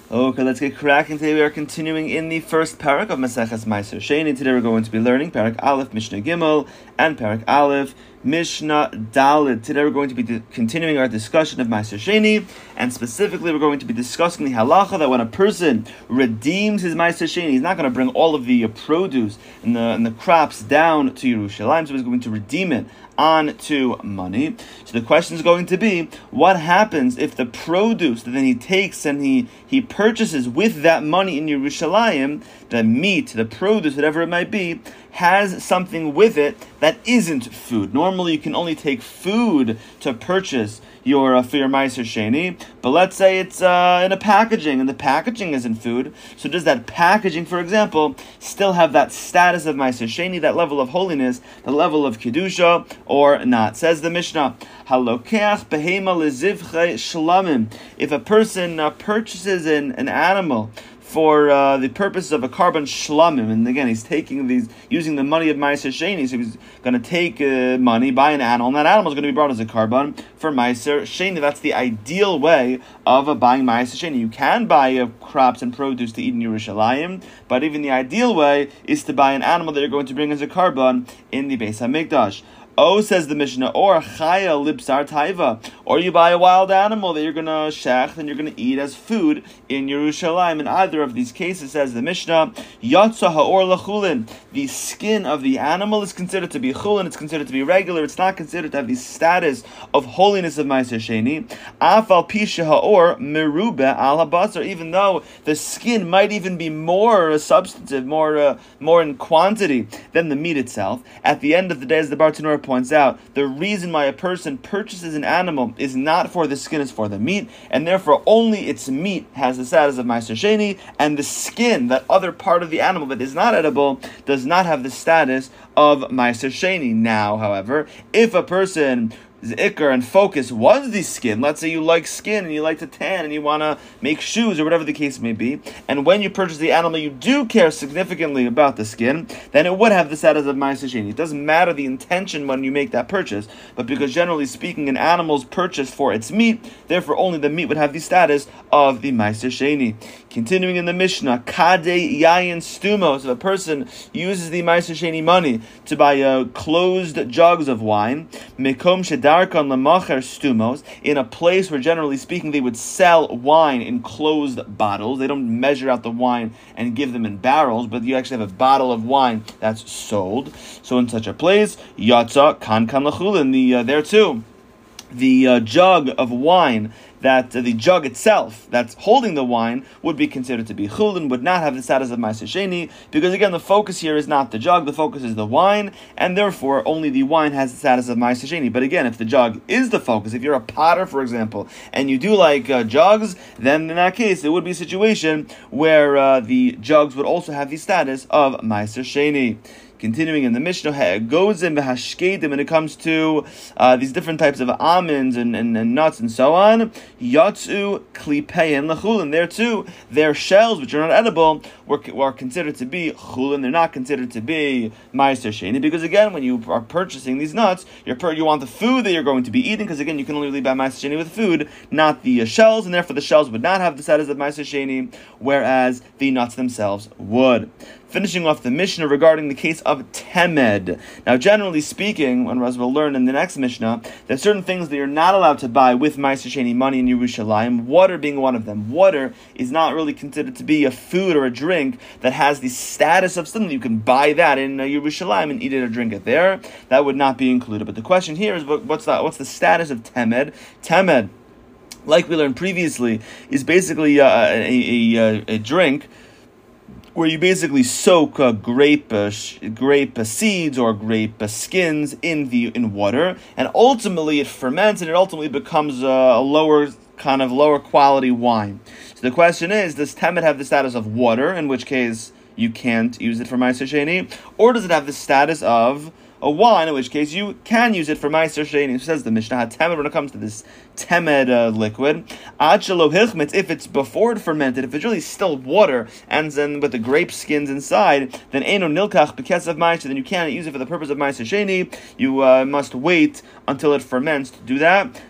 Okay, let's get cracking. Today we are continuing in the first parak of Maseches Ma'aser Sheni. Today we're going to be learning parak Aleph Mishnah Gimel and parak Aleph Mishnah Daled. Today we're going to be continuing our discussion of Ma'aser Sheni, and specifically we're going to be discussing the halacha that when a person redeems his Ma'aser Sheni, he's not going to bring all of the produce and the crops down to Yerushalayim, so he's going to redeem it onto money. So the question is going to be, what happens if the produce that then he takes and he purchases with that money in Yerushalayim, the meat, the produce, whatever it might be, has something with it that isn't food? Normally you can only take food to purchase for your Ma'aser Sheni, but let's say it's in a packaging, and the packaging isn't food. So does that packaging, for example, still have that status of Ma'aser Sheni, that level of holiness, the level of Kedusha, or not? Says the Mishnah, Halokeach behema lezivche shlamim. If a person purchases an animal for the purpose of a carbon shlamim, and again he's using the money of Ma'aser Sheni, so he's going to take money, buy an animal, and that animal is going to be brought as a carbon for Ma'aser Sheni. That's the ideal way of buying Ma'aser Sheni. You can buy crops and produce to eat in Yerushalayim, but even the ideal way is to buy an animal that you're going to bring as a carbon in the Beis HaMikdash. Oh, says the Mishnah, or chaya lipsar taiva, or you buy a wild animal that you're going to shech and you're going to eat as food in Yerushalayim. In either of these cases, says the Mishnah, yatsa haor lachulin, the skin of the animal is considered to be chulin, it's considered to be regular, it's not considered to have the status of holiness of Ma'aser Sheni. Afal pisha haor merube al habasar, even though the skin might even be more substantive, more in quantity than the meat itself. At the end of the day, as the Bartanura points out, the reason why a person purchases an animal is not for the skin, it's for the meat, and therefore only its meat has the status of Ma'aser Sheni, and the skin, that other part of the animal that is not edible, does not have the status of Ma'aser Sheni. Now, however, if a person ikar and focus was the skin, let's say you like skin and you like to tan and you want to make shoes or whatever the case may be, and when you purchase the animal you do care significantly about the skin, then it would have the status of Ma'aser Sheni. It doesn't matter the intention when you make that purchase, but because generally speaking an animal is purchased for its meat, therefore only the meat would have the status of the Ma'aser Sheni. Continuing in the Mishnah, Kadei Yayin Stumos, if a person uses the Ma'aser Sheni money to buy closed jugs of wine, Mekom Shedarkan Lamacher Stumos, in a place where generally speaking they would sell wine in closed bottles. They don't measure out the wine and give them in barrels, but you actually have a bottle of wine that's sold. So in such a place, Yatza Kan Lachulin, there too, the jug of wine, that the jug itself that's holding the wine would be considered to be chulin, would not have the status of Ma'aser Sheni, because again the focus here is not the jug, the focus is the wine, and therefore only the wine has the status of Ma'aser Sheni. But again, if the jug is the focus, if you're a potter, for example, and you do like jugs, then in that case it would be a situation where the jugs would also have the status of Ma'aser Sheni. Continuing in the Mishnah, goes in v'hashkedim, when it comes to these different types of almonds and nuts and so on, yatsu klipein lechulin, there too, their shells, which are not edible, were considered to be chulin. They're not considered to be Ma'aser Sheni, because again, when you are purchasing these nuts, you want the food that you're going to be eating, because again, you can only really buy Ma'aser Sheni with food, not the shells, and therefore the shells would not have the status of Ma'aser Sheni, whereas the nuts themselves would. Finishing off the Mishnah regarding the case of temed. Now, generally speaking, as we'll learn in the next Mishnah, there are certain things that you're not allowed to buy with Ma'aser Sheni money in Yerushalayim, water being one of them. Water is not really considered to be a food or a drink that has the status of something. You can buy that in Yerushalayim and eat it or drink it there. That would not be included. But the question here is, what's the status of temed? Temed, like we learned previously, is basically a drink where you basically soak grape seeds or grape skins in water, and ultimately it ferments and it ultimately becomes a lower quality wine. So the question is, does temed have the status of water, in which case you can't use it for Ma'aser Sheni, or does it have the status of a wine, in which case you can use it for Ma'aser Sheni? Says the Mishnah, temed, when it comes to this temed liquid, if it's before it fermented, if it's really still water, and then with the grape skins inside, then eno nilkach b'kesav ma'aser, then you can't use it for the purpose of Ma'aser Sheni. You must wait until it ferments to do that.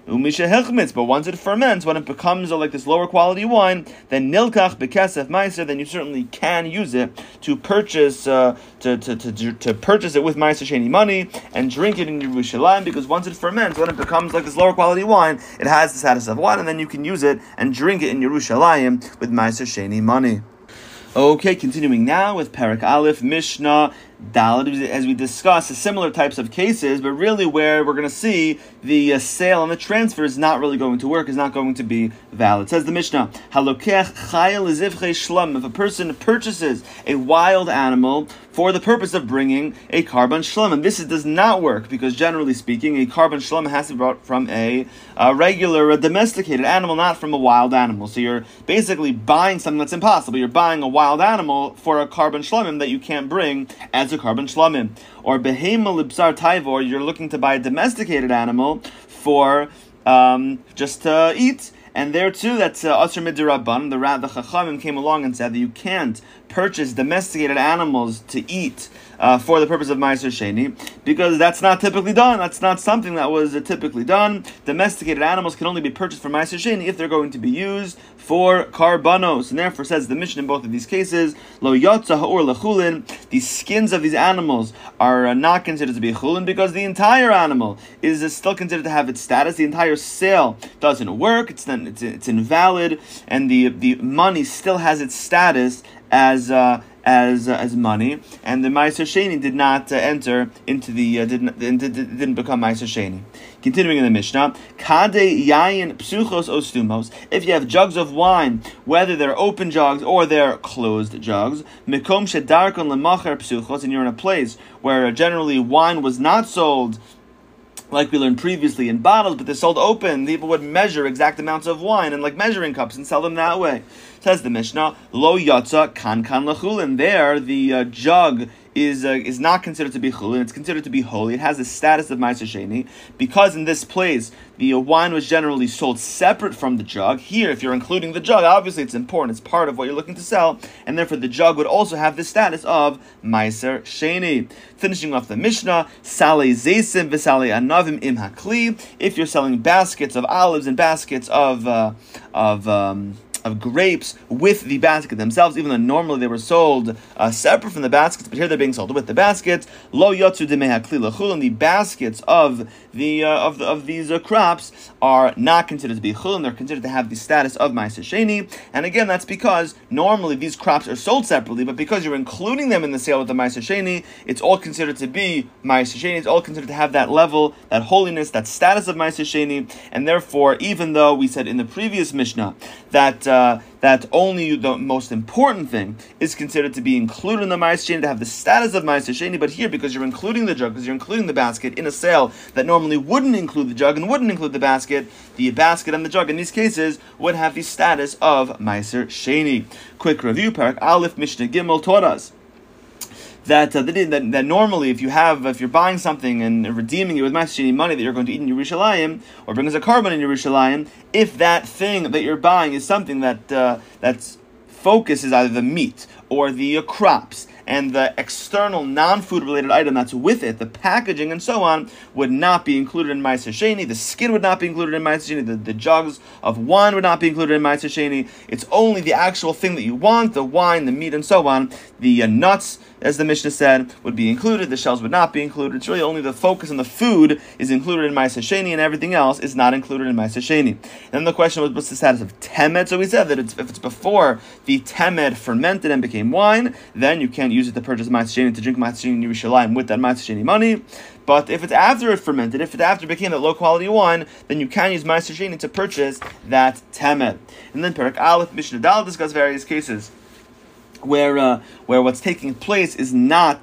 Umisha hechmitz, but once it ferments, when it becomes like this lower quality wine, then nilkach bekesef meiser, then you certainly can use it to purchase to purchase it with meiser sheni money and drink it in Yerushalayim, because once it ferments, when it becomes like this lower quality wine, it has the status of wine, and then you can use it and drink it in Yerushalayim with meiser sheni money. Okay, continuing now with Perek Aleph, Mishnah Dalet, as we discuss similar types of cases, but really where we're going to see the sale and the transfer is not really going to work, is not going to be valid. It says the Mishnah, Halokech chayil lezivchei shlam, if a person purchases a wild animal for the purpose of bringing a karban shlam, and this does not work, because generally speaking, a karban shlam has to be brought from a regular, domesticated animal, not from a wild animal. So you're basically buying something that's impossible. You're buying a wild animal for a karban shlamim that you can't bring as a karban shlamim. Or behema libsar taivor, you're looking to buy a domesticated animal for just to eat. And there too, that's Asr Midirabban. The Chachamim came along and said that you can't purchase domesticated animals to eat for the purpose of Meiser Sheni, because that's not typically done. That's not something that was typically done. Domesticated animals can only be purchased for Meiser Sheni if they're going to be used for karbanos. And therefore, says the Mishnah in both of these cases, Lo yotza ha'or lechulin, the skins of these animals are not considered to be chulin, because the entire animal is still considered to have its status. The entire sale doesn't work. It's invalid, and the money still has its status as money, and the Meiser Sheni did not enter into the didn't become Meiser Sheni. Continuing in the Mishnah, Kade yayin psuchos ostumos. If you have jugs of wine, whether they're open jugs or they're closed jugs, mikom shedarkon lemacher psuchos, and you're in a place where generally wine was not sold, like we learned previously, in bottles, but they're sold open. People would measure exact amounts of wine in like measuring cups and sell them that way. Says the Mishnah, Lo yatza kan lechulin. There, the jug is not considered to be chulin. It's considered to be holy. It has the status of Meiser Sheni, because in this place the wine was generally sold separate from the jug. Here, if you're including the jug, obviously it's important. It's part of what you're looking to sell, and therefore the jug would also have the status of Meiser Sheni. Finishing off the Mishnah, Salei Zeisim v'Salei Anavim im Hakli. If you're selling baskets of olives and baskets of grapes with the basket themselves, even though normally they were sold separate from the baskets, but here they're being sold with the baskets. Lo yotzu demei hakli lechulin. The baskets of these crops are not considered to be chulin. They're considered to have the status of Meiser Sheni. And again, that's because normally these crops are sold separately, but because you're including them in the sale with the Meiser Sheni, it's all considered to be Meiser Sheni. It's all considered to have that level, that holiness, that status of Meiser Sheni. And therefore, even though we said in the previous Mishnah that only the most important thing is considered to be included in the Meiser Sheni, to have the status of Meiser Sheni, but here, because you're including the jug, because you're including the basket in a sale that normally wouldn't include the jug and wouldn't include the basket and the jug in these cases would have the status of Meiser Sheni. Quick review, Perek Aleph, Mishnah Gimel taught us that normally if you're buying something and redeeming it with Meiser Sheni money that you're going to eat in Yerushalayim, or bring as a karban in Yerushalayim, if that thing that you're buying is something that's focus is either the meat or the crops, and the external non-food related item that's with it, the packaging and so on, would not be included in Meiser Sheni. The skin would not be included in Meiser Sheni. The jugs of wine would not be included in Meiser Sheni. It's only the actual thing that you want, the wine, the meat, and so on. The nuts, as the Mishnah said, would be included. The shells would not be included. It's really only the focus on the food is included in Meiser Sheni, and everything else is not included in Meiser Sheni. Then the question was, what's the status of temet? So we said that if it's before the temet fermented and became wine, then you can't use it to purchase Meiser Sheni, to drink Meiser Sheni in Yerushalayim with that Meiser Sheni money. But if it's after it fermented, if it after it became that low quality wine, then you can use Meiser Sheni to purchase that temet. And then Perek Aleph, Mishnah Dalet discuss various cases where what's taking place is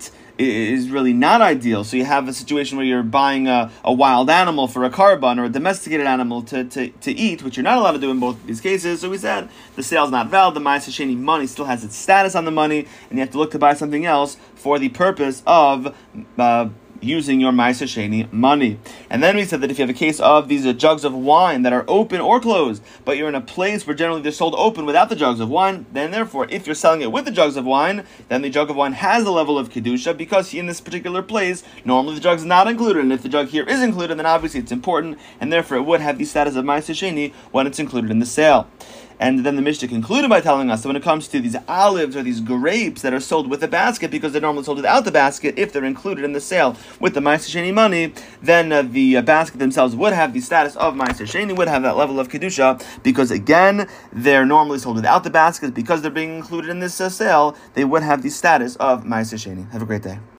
really not ideal. So you have a situation where you're buying a wild animal for a karban, or a domesticated animal to eat, which you're not allowed to do in both of these cases. So we said the sale's not valid. The Meiser Sheni money still has its status on the money, and you have to look to buy something else for the purpose of using your Ma'aser Sheni money. And then we said that if you have a case of these jugs of wine that are open or closed, but you're in a place where generally they're sold open without the jugs of wine, then therefore, if you're selling it with the jugs of wine, then the jug of wine has a level of Kedusha, because in this particular place, normally the jug is not included, and if the jug here is included, then obviously it's important, and therefore it would have the status of Ma'aser Sheni when it's included in the sale. And then the Mishnah concluded by telling us that when it comes to these olives or these grapes that are sold with a basket, because they're normally sold without the basket, if they're included in the sale with the Ma'aser Sheni money, then the basket themselves would have the status of Ma'aser Sheni, would have that level of Kedusha, because again, they're normally sold without the basket, because they're being included in this sale, they would have the status of Ma'aser Sheni. Have a great day.